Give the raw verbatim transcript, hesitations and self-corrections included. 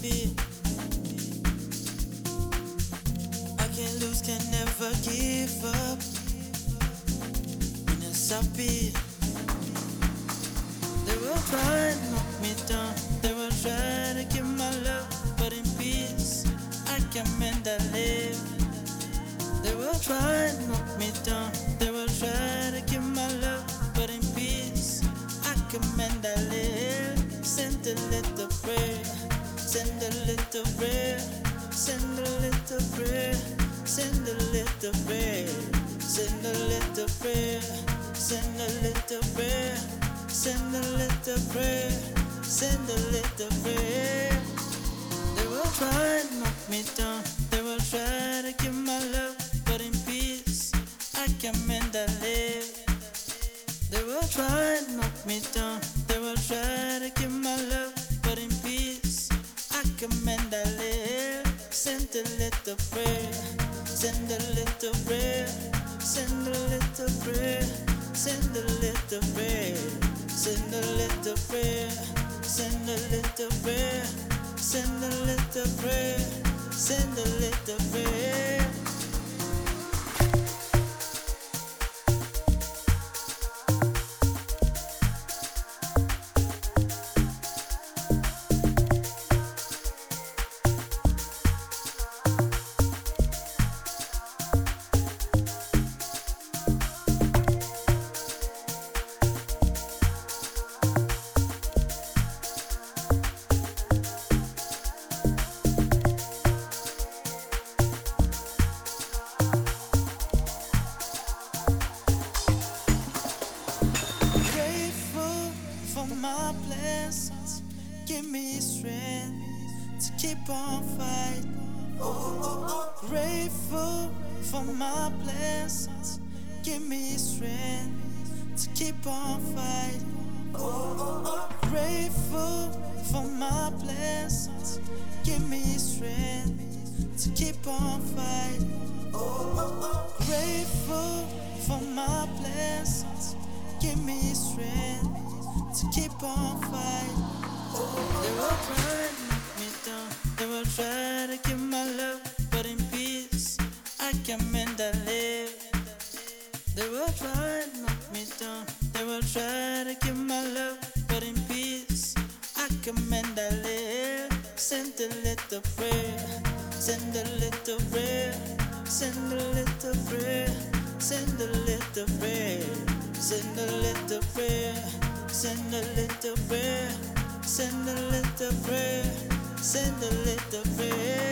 feel. I can't lose, can never give up. When it's up here, they will try to knock me down. They will try to get my love, but in peace I command I live. They will try to knock me down. They will try to get my love, but in peace I command I live. Send a little prayer, send a little prayer, send a little prayer, send a little prayer, send a little prayer, send a little prayer, send a little prayer, send a little prayer. They will try to knock me down, they will try to get my love, but in peace I command I live. They will try to knock me down, they will try to get my love, but in peace I command I live. Send a little prayer, send a little prayer, send a little prayer, send a little prayer, send a little prayer, send a little prayer, send a little prayer, send a little prayer. For my blessings, give me strength to keep on fighting. Grateful for my blessings, give me strength to keep on fighting. Grateful for my blessings, give me strength to keep on fighting. Grateful for my blessings, give me strength to keep on fighting. They will try to knock me down, they will try to get my love, but in peace I command I live. They will try to knock me down, they will try to get my love, but in peace I command I live. Send a little prayer, send a little prayer, send a little prayer, send a little prayer, send a little prayer, send a little prayer, send a little prayer, send a little prayer.